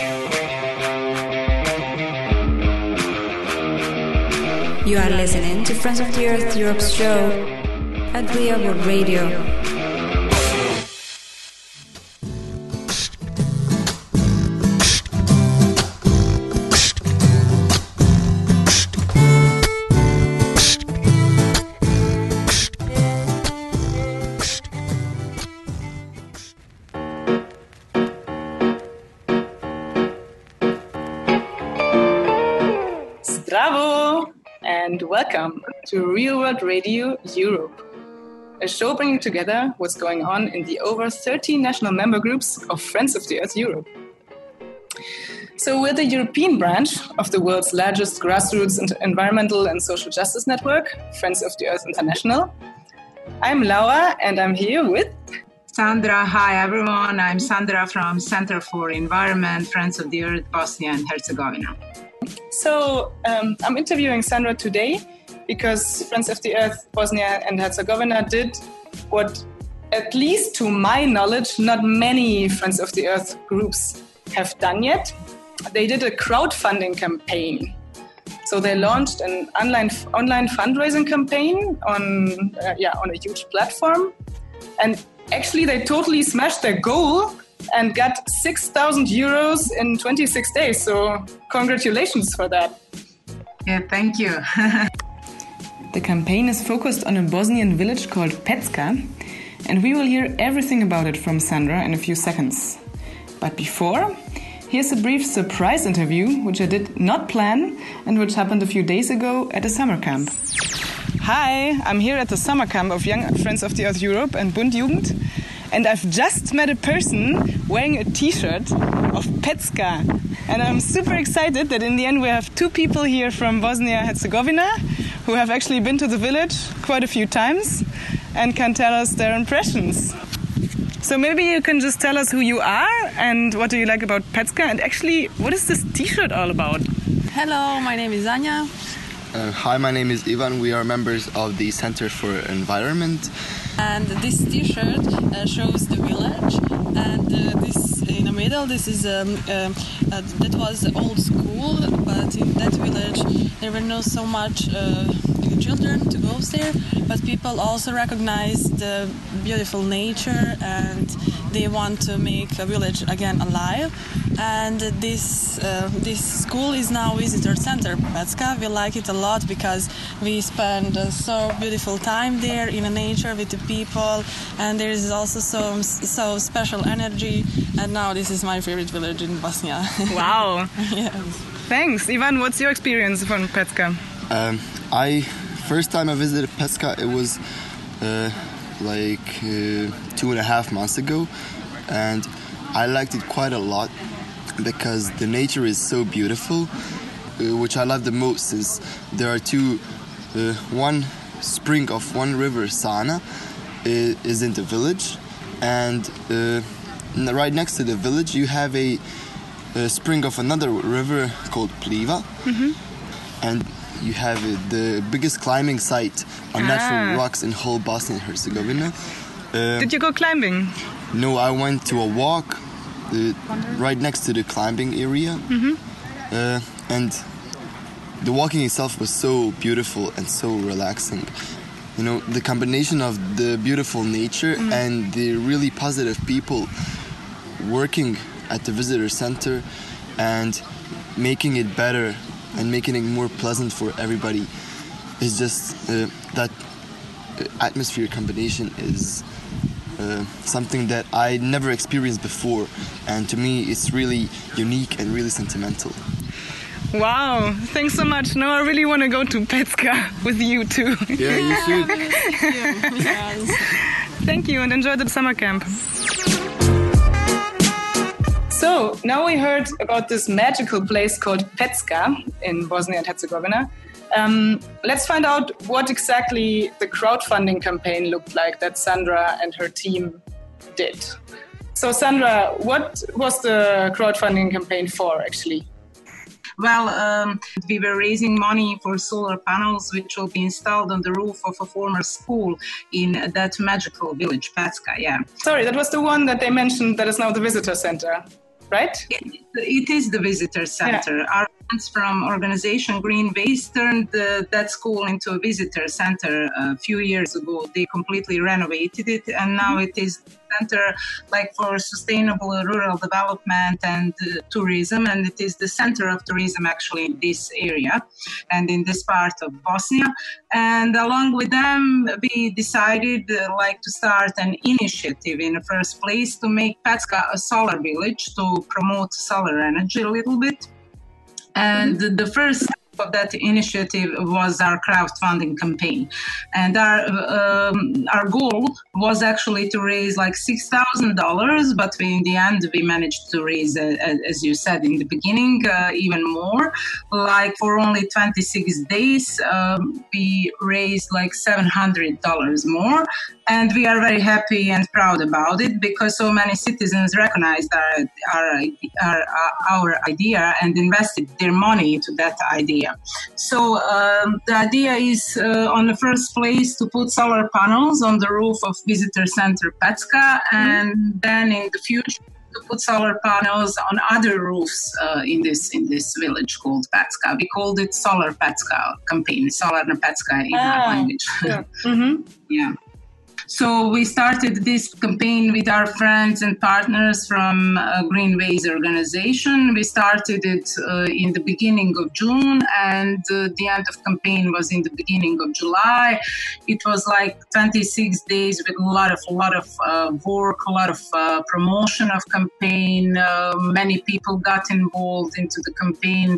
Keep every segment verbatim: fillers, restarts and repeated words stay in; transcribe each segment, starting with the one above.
You are listening to Friends of the Earth Europe's show at Via World Radio. Bravo! And welcome to Real World Radio Europe, a show bringing together what's going on in the over thirty national member groups of Friends of the Earth Europe. So we're the European branch of the world's largest grassroots environmental and social justice network, Friends of the Earth International. I'm Laura and I'm here with... Sandra. Hi everyone, I'm Sandra from Center for Environment, Friends of the Earth, Bosnia and Herzegovina. So um, I'm interviewing Sandra today because Friends of the Earth Bosnia and Herzegovina did what, at least to my knowledge, not many Friends of the Earth groups have done yet. They did a crowdfunding campaign. So they launched an online online fundraising campaign on uh, yeah on a huge platform, and actually they totally smashed their goal and got six thousand euros in twenty-six days. So congratulations for that. Yeah, thank you. The campaign is focused on a Bosnian village called Pecka, and we will hear everything about it from Sandra in a few seconds. But before, here's a brief surprise interview, which I did not plan and which happened a few days ago at a summer camp. Hi, I'm here at the summer camp of Young Friends of the Earth Europe and Bund Jugend. And I've just met a person wearing a t-shirt of Pecka. And I'm super excited that in the end we have two people here from Bosnia-Herzegovina who have actually been to the village quite a few times and can tell us their impressions. So maybe you can just tell us who you are and what do you like about Pecka, and actually what is this t-shirt all about? Hello, my name is Anja. Uh, hi, my name is Ivan. We are members of the Center for Environment. And this t-shirt uh, shows the village, and uh, this in the middle, this is um, uh, uh, that was the old school, but in that village there were not so much uh, children to go there, but people also recognize the beautiful nature and they want to make a village again alive. And this uh, this school is now visitor center, Pecka. We like it a lot because we spend uh, so beautiful time there in the nature with the people, and there is also so so special energy. And now this is my favorite village in Bosnia. Wow! Yes. Thanks, Ivan. What's your experience from Pecka? Um, I first time I visited Pecka, it was uh, like uh, two and a half months ago, and I liked it quite a lot because the nature is so beautiful. Uh, which I love the most is there are two, uh, one spring of one river, Sana, is, is in the village, and uh, right next to the village you have a, a spring of another river called Pliva, mm-hmm. and you have uh, the biggest climbing site on ah. natural rocks in whole Bosnia and Herzegovina. Uh, Did you go climbing? No, I went to a walk uh, right next to the climbing area, mm-hmm. uh, and the walking itself was so beautiful and so relaxing. You know, the combination of the beautiful nature mm. and the really positive people working at the visitor center and making it better and making it more pleasant for everybody is just uh, that atmosphere combination is uh, something that I never experienced before, and to me it's really unique and really sentimental. Wow, thanks so much. Now I really want to go to Pecka with you too. Yeah, you should. Yes. Thank you, and enjoy the summer camp. So, now we heard about this magical place called Pecka in Bosnia and Herzegovina. Um, let's find out what exactly the crowdfunding campaign looked like that Sandra and her team did. So, Sandra, what was the crowdfunding campaign for, actually? Well, um, we were raising money for solar panels which will be installed on the roof of a former school in that magical village, Pecka, yeah. Sorry, that was the one that they mentioned that is now the visitor center, right? It is the visitor center. Yeah. Our friends from organization Green Ways turned the, that school into a visitor center a few years ago. They completely renovated it, and now it is center like for sustainable rural development and uh, tourism, and it is the center of tourism actually in this area and in this part of Bosnia. And along with them, we decided uh, like to start an initiative in the first place to make Pecka a solar village, to promote solar energy a little bit. And mm-hmm. the first of that initiative was our crowdfunding campaign, and our um, our goal was actually to raise like six thousand dollars, but we, in the end we managed to raise, uh, as you said in the beginning, uh, even more. Like for only twenty-six days, um, we raised like seven hundred dollars more, and we are very happy and proud about it because so many citizens recognized our our our, our idea and invested their money into that idea. So um, the idea is uh, on the first place to put solar panels on the roof of visitor center Pecka, and mm-hmm. then in the future to put solar panels on other roofs uh, in this in this village called Pecka. We called it Solar Pecka campaign, Solar Pecka in ah, our language. Yeah. Mm-hmm. yeah. So we started this campaign with our friends and partners from uh, Green Ways organization. We started it uh, in the beginning of June, and uh, the end of campaign was in the beginning of July. It was like twenty-six days with a lot of a lot of uh, work, a lot of uh, promotion of campaign. Uh, many people got involved into the campaign,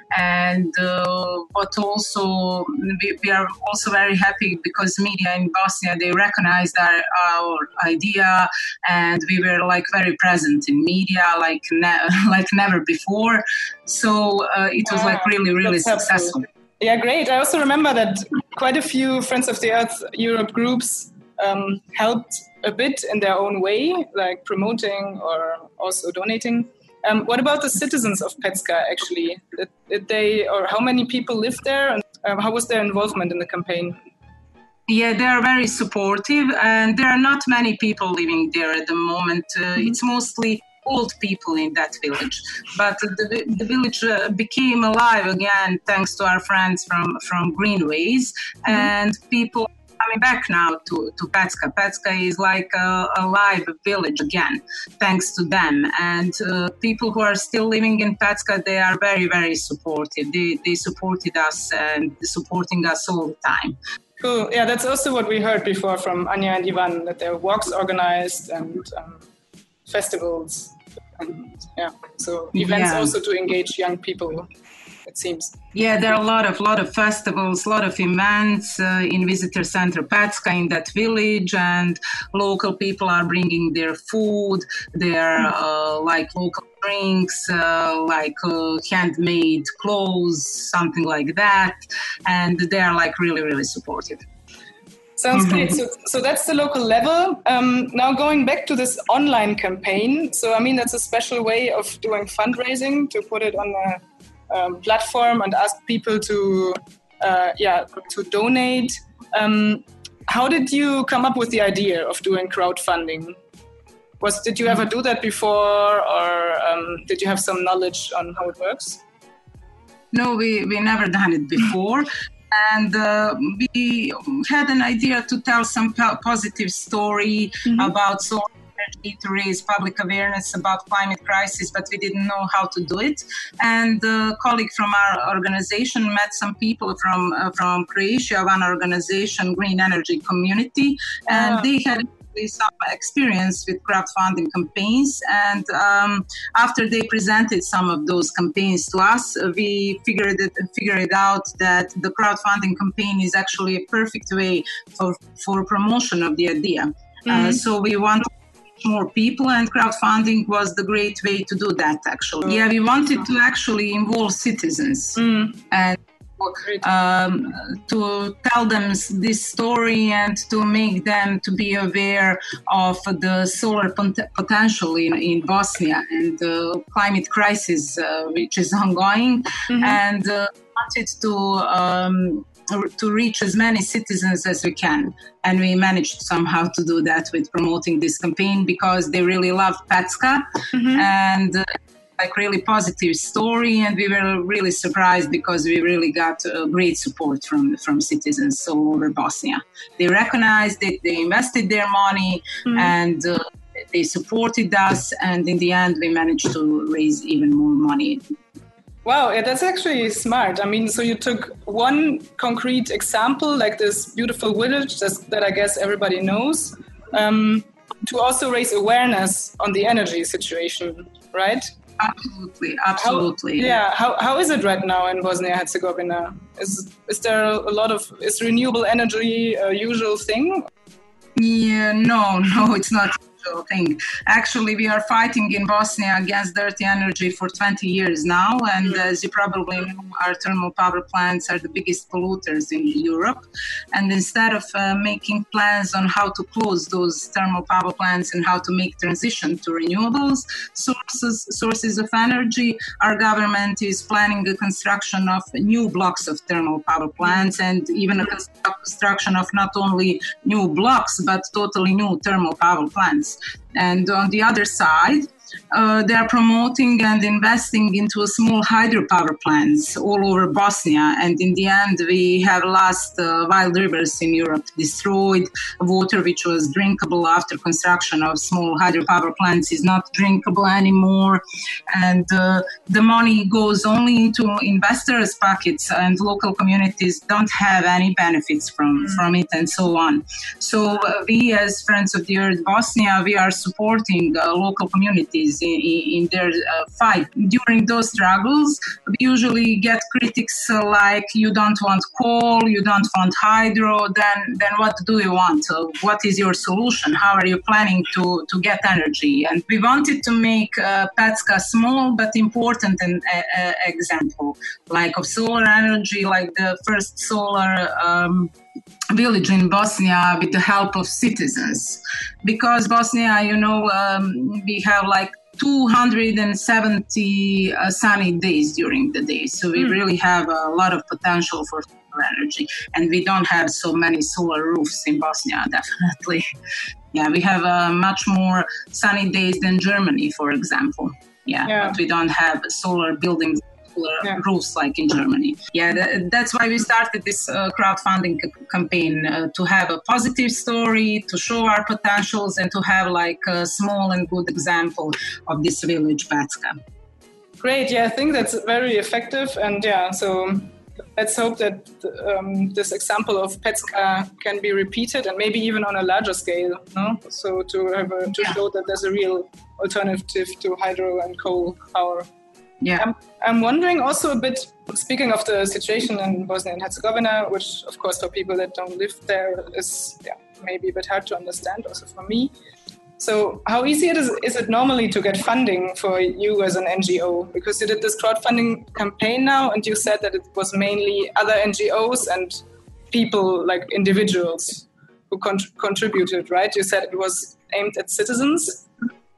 and uh, but also we, we are also very happy because media in Bosnia, they recognize Our, our idea, and we were like very present in media like ne- like never before. So uh, it was wow, like really really successful. Helpful. Yeah, great. I also remember that quite a few Friends of the Earth Europe groups um, helped a bit in their own way, like promoting or also donating. Um, what about the citizens of Pecka actually? Did, did they, or how many people lived there, and um, how was their involvement in the campaign? Yeah, they are very supportive, and there are not many people living there at the moment. Uh, mm-hmm. It's mostly old people in that village. But the, the village uh, became alive again thanks to our friends from, from Green Ways, mm-hmm. and people are coming back now to, to Pecka. Pecka is like a, a live village again, thanks to them. And uh, people who are still living in Pecka, they are very, very supportive. They, they supported us and supporting us all the time. Cool. Yeah, that's also what we heard before from Anya and Ivan, that there are walks organized and um, festivals. And yeah, so events yeah. also to engage young people, it seems. Yeah, there are a lot of lot of festivals, a lot of events uh, in Visitor Center Pecka in that village, and local people are bringing their food, their uh, like local drinks, uh, like uh, handmade clothes, something like that, and they are like really really supportive. Sounds mm-hmm. great. So, so that's the local level. Um, now going back to this online campaign. So I mean that's a special way of doing fundraising, to put it on a Um, platform and ask people to, uh, yeah, to donate. Um, how did you come up with the idea of doing crowdfunding? Was did you ever do that before, or um, did you have some knowledge on how it works? No, we we never done it before. And uh, we had an idea to tell some po- positive story mm-hmm. about solar energy, to raise public awareness about climate crisis, but we didn't know how to do it. And a colleague from our organization met some people from uh, from Croatia, one organization, Green Energy Community, and oh. they had some experience with crowdfunding campaigns, and um, after they presented some of those campaigns to us, we figured it, figured out that the crowdfunding campaign is actually a perfect way for, for promotion of the idea. Mm-hmm. Uh, so we wanted more people, and crowdfunding was the great way to do that, actually. Yeah, we wanted to actually involve citizens mm. and um, to tell them this story and to make them to be aware of the solar pot- potential in, in Bosnia and the climate crisis uh, which is ongoing, mm-hmm. and uh, wanted to um, to reach as many citizens as we can. And we managed somehow to do that with promoting this campaign because they really love Pecka. Mm-hmm. And uh, like really positive story, and we were really surprised because we really got uh, great support from from citizens all over Bosnia. They recognized it, they invested their money, mm. and uh, they supported us, and in the end we managed to raise even more money. Wow, yeah, that's actually smart. I mean, so you took one concrete example, like this beautiful village that I guess everybody knows, um, to also raise awareness on the energy situation, right? Absolutely, absolutely. How, yeah, how how is it right now in Bosnia-Herzegovina? Is is there a lot of, is renewable energy a usual thing? Yeah, no, no, it's not. Thing. Actually, we are fighting in Bosnia against dirty energy for twenty years now, and mm. as you probably know, our thermal power plants are the biggest polluters in Europe. And instead of uh, making plans on how to close those thermal power plants and how to make transition to renewables sources sources of energy, our government is planning the construction of new blocks of thermal power plants, and even a construction of not only new blocks but totally new thermal power plants. And on the other side, uh, they are promoting and investing into small hydropower plants all over Bosnia. And in the end, we have lost uh, wild rivers in Europe, destroyed water which was drinkable after construction of small hydropower plants is not drinkable anymore. And uh, the money goes only into investors' pockets, and local communities don't have any benefits from, from it, and so on. So uh, we, as Friends of the Earth Bosnia, we are supporting uh, local communities in, in their uh, fight. During those struggles, we usually get critics uh, like, you don't want coal, you don't want hydro, then then what do you want? Uh, what is your solution? How are you planning to, to get energy? And we wanted to make uh, Pecka small but important an uh, example, like of solar energy, like the first solar um, village in Bosnia with the help of citizens. Because Bosnia, you know, um, we have like two hundred seventy uh, sunny days during the day. So we mm. really have a lot of potential for solar energy. And we don't have so many solar roofs in Bosnia, definitely. Yeah, we have uh, much more sunny days than Germany, for example. Yeah, yeah. But we don't have solar buildings. Yeah. Roofs like in Germany. Yeah, that, that's why we started this uh, crowdfunding c- campaign uh, to have a positive story, to show our potentials, and to have like a small and good example of this village, Pecka. Great, yeah, I think that's very effective, and yeah, so let's hope that um, this example of Pecka can be repeated, and maybe even on a larger scale. No, so to have a, to yeah. show that there's a real alternative to hydro and coal power. Yeah, I'm, I'm wondering also a bit, speaking of the situation in Bosnia and Herzegovina, which of course for people that don't live there is yeah, maybe a bit hard to understand also for me. So how easy it is, is it normally to get funding for you as an N G O? Because you did this crowdfunding campaign now, and you said that it was mainly other N G Os and people like individuals who con- contributed, right? You said it was aimed at citizens.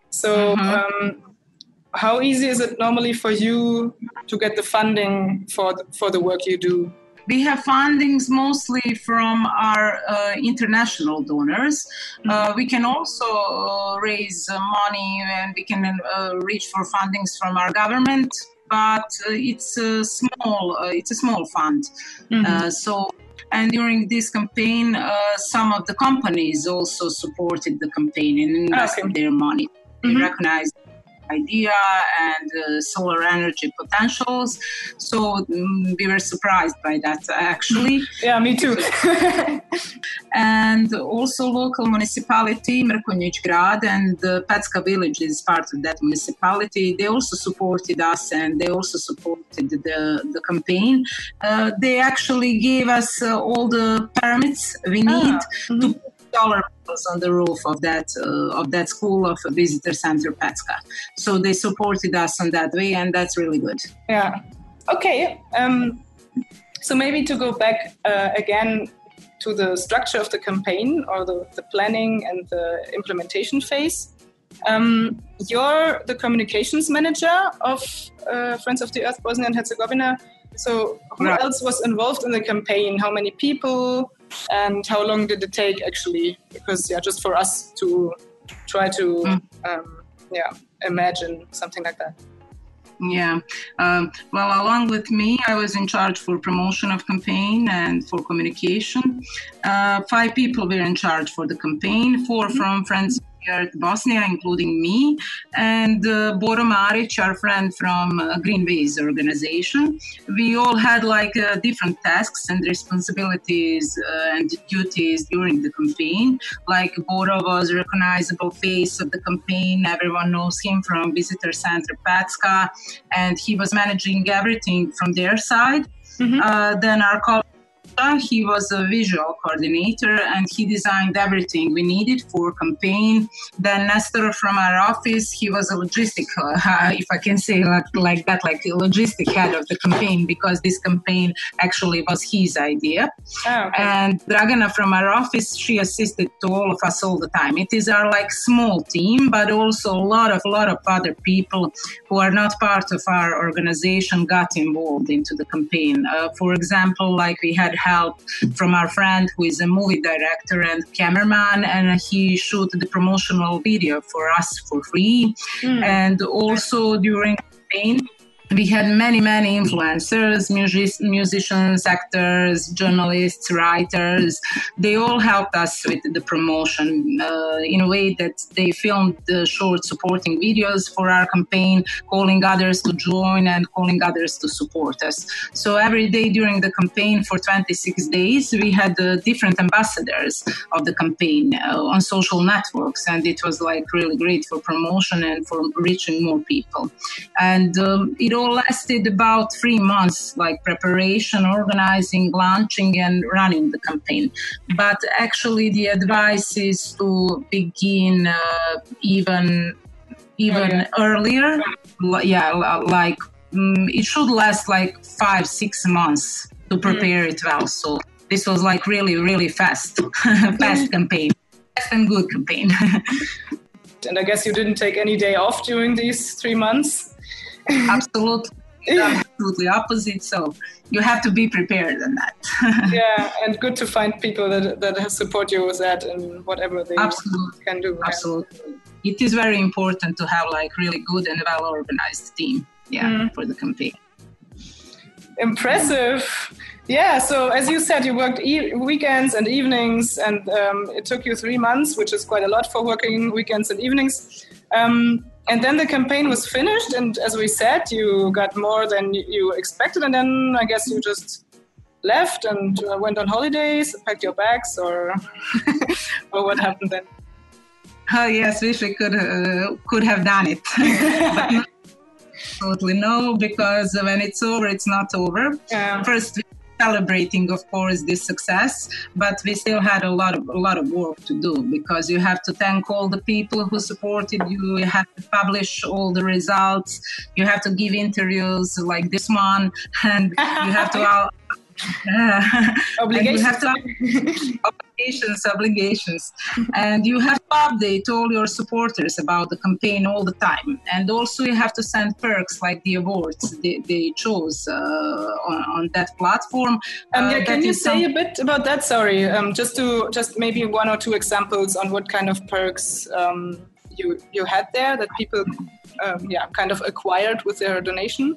So mm-hmm. um, how easy is it normally for you to get the funding for the, for the work you do? We have fundings mostly from our uh, international donors. Mm-hmm. Uh, we can also uh, raise uh, money, and we can uh, reach for fundings from our government, but uh, it's a small uh, it's a small fund. Mm-hmm. Uh, so. And during this campaign, uh, some of the companies also supported the campaign and invested okay. their money. They mm-hmm. recognized idea and uh, solar energy potentials. So um, we were surprised by that, actually. Yeah, me too. And also local municipality, Mrkonjić Grad, and the Pecka village is part of that municipality. They also supported us, and they also supported the, the campaign. Uh, they actually gave us uh, all the permits we need ah, mm-hmm. to solar panels on the roof of that uh, of that school of visitor center Pecka. So they supported us on that way, and that's really good. Yeah. Okay. Um, so maybe to go back uh, again to the structure of the campaign, or the, the planning and the implementation phase. Um, you're the communications manager of uh, Friends of the Earth Bosnia and Herzegovina. So who right. else was involved in the campaign? How many people? And how long did it take actually? Because yeah, just for us to try to mm. um, yeah imagine something like that. Yeah. Um, well, along with me, I was in charge for promotion of campaign and for communication. Uh, five people were in charge for the campaign, four from Friends here at Bosnia, including me, and uh, Boro Maric, our friend from uh, Green Ways organization. We all had like uh, different tasks and responsibilities uh, and duties during the campaign. Like Boro was a recognizable face of the campaign. Everyone knows him from Visitor Center Patska, and he was managing everything from their side. Mm-hmm. Uh, then our colleague, he was a visual coordinator, and he designed everything we needed for campaign. Then Nestor from our office, he was a logistic, uh, if I can say like, like that, like a logistic head of the campaign, because this campaign actually was his idea. Oh, okay. And Dragana from our office, she assisted to all of us all the time. It is our like small team, but also a lot of, lot of other people who are not part of our organization got involved into the campaign. Uh, for example, like we had help from our friend who is a movie director and cameraman, and he shot the promotional video for us for free. Mm. And also during the campaign, we had many, many influencers, music- musicians, actors, journalists, writers. They all helped us with the promotion uh, in a way that they filmed the short supporting videos for our campaign, calling others to join and calling others to support us. So every day during the campaign for twenty-six days, we had uh, different ambassadors of the campaign uh, on social networks. And it was like really great for promotion and for reaching more people. And um, it all lasted about three months, like preparation, organizing, launching, and running the campaign. But actually, the advice is to begin uh, even even oh, yeah. earlier. Yeah, like um, it should last like five, six months to prepare mm. it well. So this was like really, really fast, fast campaign, fast and good campaign. And I guess you didn't take any day off during these three months. Absolutely. Absolutely opposite. So you have to be prepared on that. Yeah, and good to find people that that support you with that and whatever they Absolutely. can do. Absolutely. Yeah. It is very important to have like really good and well organized team. Yeah, mm. for the campaign. Impressive. Yeah, so as you said, you worked e- weekends and evenings, and um, it took you three months, which is quite a lot for working weekends and evenings. Um, and then the campaign was finished, and as we said, you got more than you expected, and then I guess you just left and uh, went on holidays, packed your bags, or or what happened then? Oh yes, wish we could uh, could have done it. But no, absolutely no, because when it's over, it's not over. Yeah. First, celebrating, of course, this success, but we still had a lot of a lot of work to do, because you have to thank all the people who supported you. You have to publish all the results. You have to give interviews like this one, and you have to. Uh, Uh, obligations. You have to, obligations, obligations. And you have to update all your supporters about the campaign all the time. And also you have to send perks like the awards they, they chose uh, on, on that platform. Um, yeah, uh, can you say some... a bit about that? Sorry, um, just to just maybe one or two examples on what kind of perks um, you you had there that people um, yeah kind of acquired with their donation.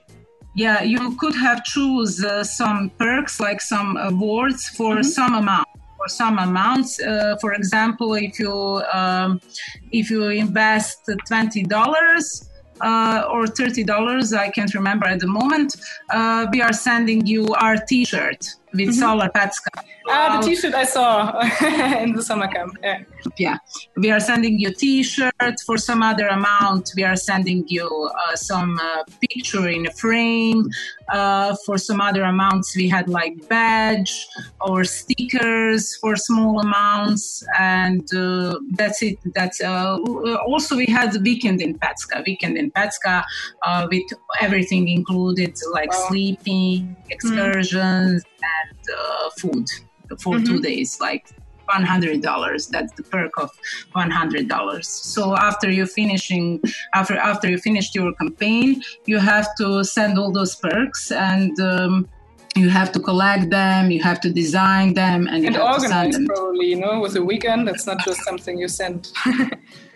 Yeah, you could have choose uh, some perks, like some awards for mm-hmm. some amount. For some amounts, uh, for example, if you um, if you invest twenty dollars uh, or thirty dollars, I can't remember at the moment, uh, we are sending you our T-shirt with mm-hmm. Solar Patska. Ah, the T-shirt I saw in the summer camp. Yeah. Yeah, we are sending you T-shirt. For some other amount, we are sending you uh, some uh, picture in a frame. Uh, for some other amounts, we had like badge or stickers for small amounts, and uh, that's it. That's uh, also we had the weekend in Patska. Weekend in Patska uh, with everything included, like wow. sleeping, excursions, mm. and uh, food for mm-hmm. two days, like one hundred dollars. That's the perk of one hundred dollars. So after you finishing, after after you finished your campaign, you have to send all those perks, and um, you have to collect them, you have to design them, and you and have organize to send them. Probably, you know, with a weekend. That's not just something you send.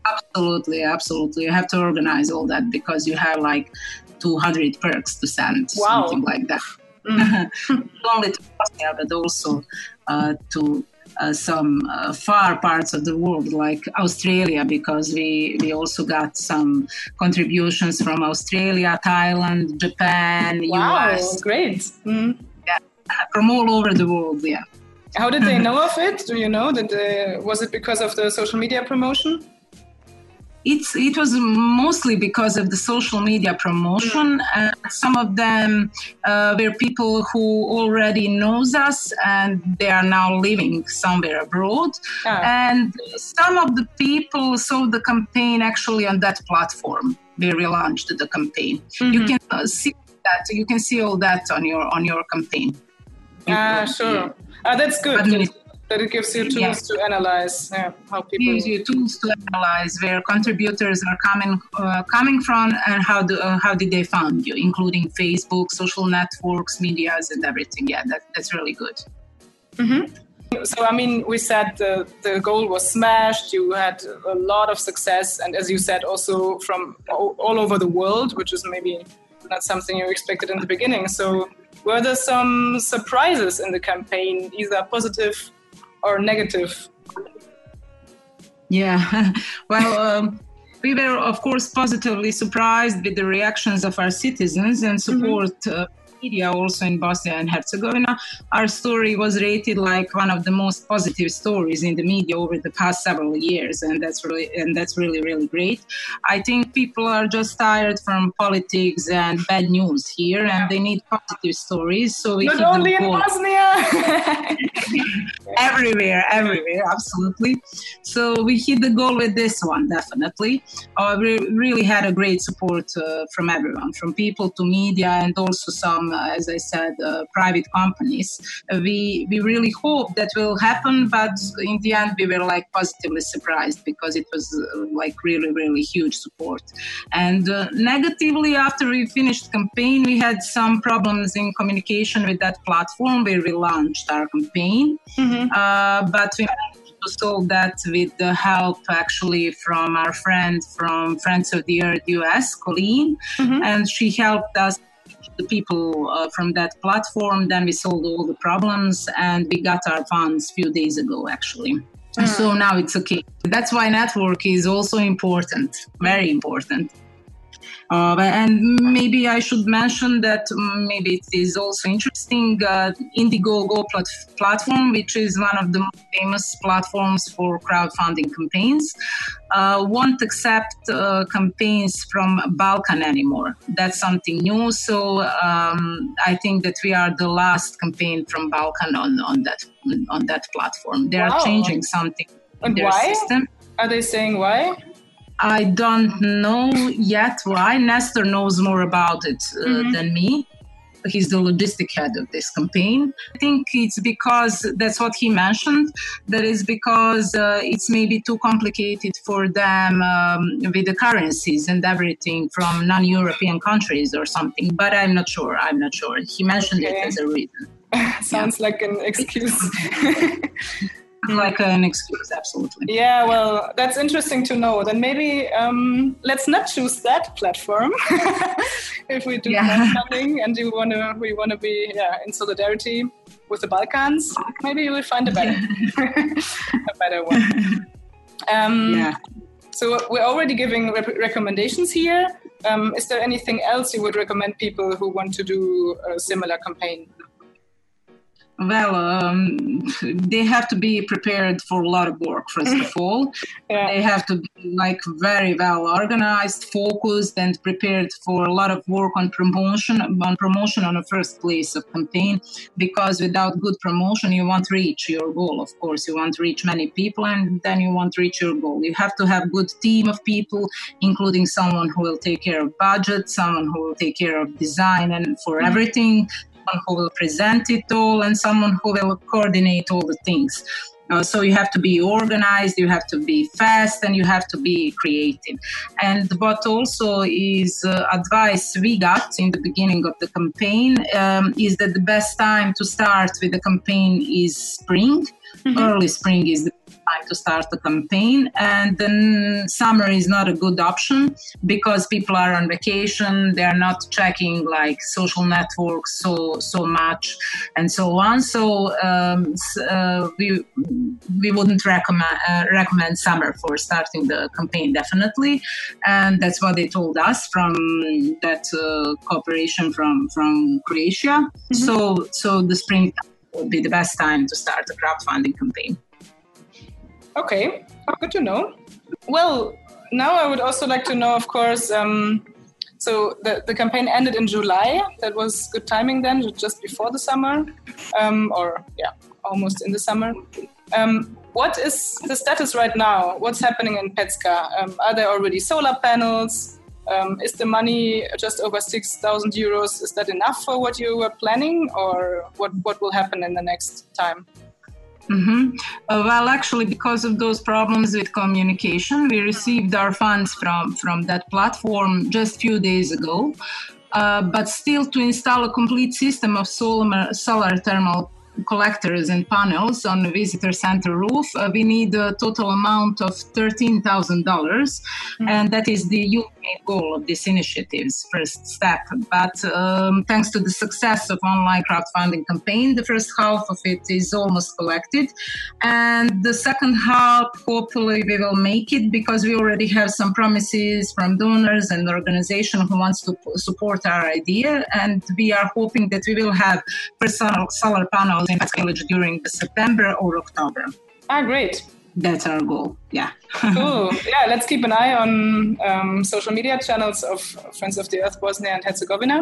Absolutely, absolutely. You have to organize all that because you have like two hundred perks to send, wow. something like that. Mm. Not only to Bosnia, but also uh, to uh, some uh, far parts of the world, like Australia, because we, we also got some contributions from Australia, Thailand, Japan, wow, U S. Great. Mm. Yeah, from all over the world, yeah. How did they know of it? Do you know? Did they, was it because of the social media promotion? It's, it was mostly because of the social media promotion. Uh, some of them uh, were people who already knows us and they are now living somewhere abroad. Ah. And some of the people saw the campaign actually on that platform. We relaunched the campaign. Mm-hmm. You can uh, see that. You can see all that on your on your campaign. Ah, sure. Ah, that's good. That it gives you tools yeah. to analyze yeah, how people... It gives you tools to analyze where contributors are coming uh, coming from and how do, uh, how did they find you, including Facebook, social networks, medias, and everything. Yeah, that, that's really good. Mm-hmm. So, I mean, we said the, the goal was smashed. You had a lot of success. And as you said, also from all, all over the world, which is maybe not something you expected in the beginning. So were there some surprises in the campaign, either positive or negative? Yeah, well, um, we were, of course, positively surprised with the reactions of our citizens and support mm-hmm. uh, media also in Bosnia and Herzegovina. Our story was rated like one of the most positive stories in the media over the past several years, and that's really and that's really really great. I think people are just tired from politics and bad news here, and they need positive stories. So we not only in Bosnia, everywhere, everywhere, absolutely. So we hit the goal with this one, definitely. Uh, we really had a great support uh, from everyone, from people to media, and also some. Uh, as I said, uh, private companies. Uh, we we really hope that will happen, but in the end we were like positively surprised because it was uh, like really really huge support. And uh, negatively, after we finished campaign, we had some problems in communication with that platform where we launched our campaign. Mm-hmm. Uh, but we managed to solve that with the help actually from our friend from Friends of the Earth U S, Colleen, mm-hmm. and she helped us. The people uh, from that platform, then we solved all the problems and we got our funds a few days ago actually. Mm. So now it's okay. That's why network is also important, very important. Uh, and maybe I should mention that maybe it is also interesting, uh, Indiegogo plat- platform, which is one of the most famous platforms for crowdfunding campaigns, uh, won't accept uh, campaigns from Balkan anymore. That's something new. So um, I think that we are the last campaign from Balkan on, on that on that platform. They wow. are changing something in their why? system. Are they saying why? I don't know yet why. Nestor knows more about it uh, mm-hmm. than me. He's the logistic head of this campaign. I think it's because, that's what he mentioned, that is because uh, it's maybe too complicated for them um, with the currencies and everything from non-European countries or something. But I'm not sure. I'm not sure. He mentioned okay. it as a reason. Sounds yeah. like an excuse. Like an excuse, absolutely. Yeah, well, that's interesting to know. Then maybe um, let's not choose that platform if we do yeah. crowdfunding and you wanna, we want to be yeah, in solidarity with the Balkans. Maybe we'll find a better, a better one. Um, yeah. So we're already giving rep- recommendations here. Um, is there anything else you would recommend people who want to do a similar campaign? Well, um, they have to be prepared for a lot of work, first of all. Yeah. They have to be like very well organized, focused, and prepared for a lot of work on promotion, on promotion on the first place of campaign, because without good promotion, you won't reach your goal. Of course, you won't reach many people, and then you won't reach your goal. You have to have a good team of people, including someone who will take care of budget, someone who will take care of design and for everything, who will present it all, and someone who will coordinate all the things. Uh, so you have to be organized, you have to be fast, and you have to be creative. And what also is uh, advice we got in the beginning of the campaign um, is that the best time to start with the campaign is spring. Mm-hmm. Early spring is the time to start the campaign, and then summer is not a good option because people are on vacation. They are not checking like social networks so so much and so on. So um, uh, we we wouldn't recommend uh, recommend summer for starting the campaign, definitely, and that's what they told us from that uh, cooperation from from Croatia. Mm-hmm. So so the spring would be the best time to start a crowdfunding campaign. Okay, good to know. Well, now I would also like to know, of course, um, so the, the campaign ended in July. That was good timing then, just before the summer, um, or yeah, almost in the summer. Um, what is the status right now? What's happening in Pecka? Um, are there already solar panels? Um, is the money just over six thousand euros? Is that enough for what you were planning, or what, what will happen in the next time? Mm-hmm. Uh, well, actually, because of those problems with communication, we received our funds from, from that platform just a few days ago. Uh, but still, to install a complete system of solar, solar thermal collectors and panels on the visitor center roof, uh, we need a total amount of thirteen thousand dollars. Mm-hmm. And that is the ultimate goal of this initiative's first step. But um, thanks to the success of online crowdfunding campaign, the first half of it is almost collected. And the second half, hopefully we will make it because we already have some promises from donors and organization who wants to p- support our idea. And we are hoping that we will have first solar panels in Pecka village during September or October. Ah, great. That's our goal. Yeah. Cool. Yeah, let's keep an eye on um, social media channels of Friends of the Earth Bosnia and Herzegovina.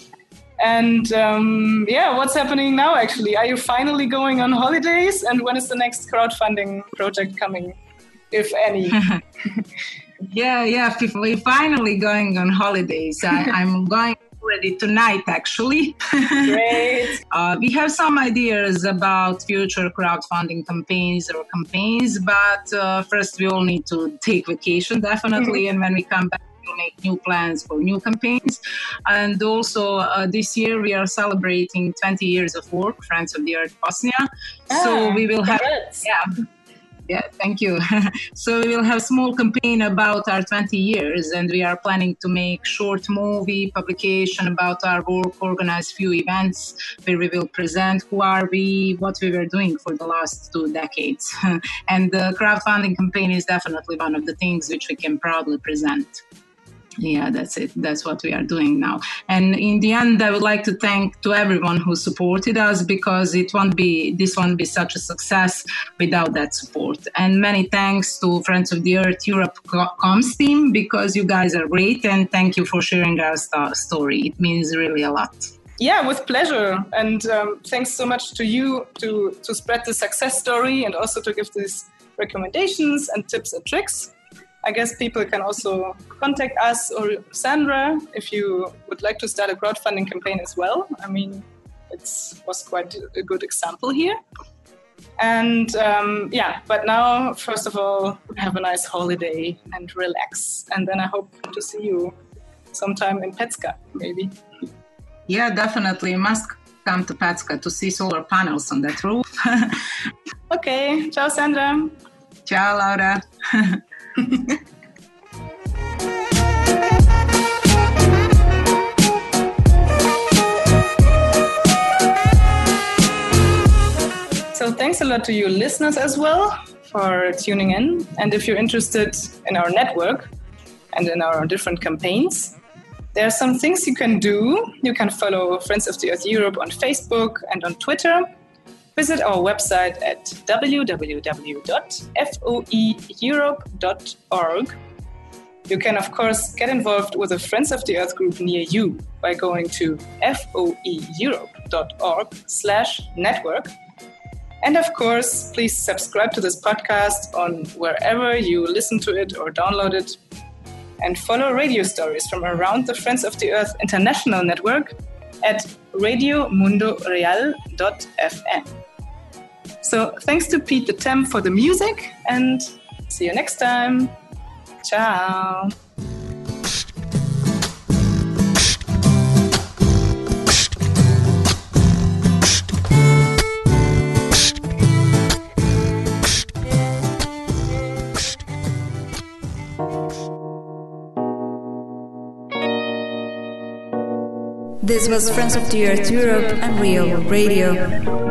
And um, yeah, what's happening now actually? Are you finally going on holidays? And when is the next crowdfunding project coming, if any? yeah, yeah, we're finally going on holidays. I, I'm going already tonight, actually. Great. uh, we have some ideas about future crowdfunding campaigns or campaigns, but uh, first we all need to take vacation, definitely. And when we come back, we'll make new plans for new campaigns. And also uh, this year we are celebrating twenty years of work, Friends of the Earth Bosnia. Ah, so we will have... congrats. Yeah. Yeah, thank you. So we will have a small campaign about our twenty years, and we are planning to make short movie publication about our work, organize few events where we will present who are we, what we were doing for the last two decades. And the crowdfunding campaign is definitely one of the things which we can proudly present. Yeah, that's it. That's what we are doing now. And in the end, I would like to thank to everyone who supported us, because it won't be, this won't be such a success without that support. And many thanks to Friends of the Earth Europe comms team, because you guys are great, and thank you for sharing our st- story. It means really a lot. Yeah, with pleasure. And um, thanks so much to you to, to spread the success story and also to give these recommendations and tips and tricks. I guess people can also contact us or Sandra if you would like to start a crowdfunding campaign as well. I mean, it was quite a good example here. And um, yeah, but now, first of all, have a nice holiday and relax. And then I hope to see you sometime in Pecka, maybe. Yeah, definitely. You must come to Pecka to see solar panels on that roof. Okay. Ciao, Sandra. Ciao, Laura. So thanks a lot to you listeners as well for tuning in. And if you're interested in our network and in our different campaigns, there are some things you can do. You can follow Friends of the Earth Europe on Facebook and on Twitter. Visit our website at w w w dot foe europe dot org. You can, of course, get involved with a Friends of the Earth group near you by going to foe europe dot org slash network. And of course, please subscribe to this podcast on wherever you listen to it or download it. And follow radio stories from around the Friends of the Earth International Network at radio mundo real dot f m. So thanks to Pete the Temp for the music, and see you next time. Ciao. This was Friends of the Earth Europe and Real World Radio.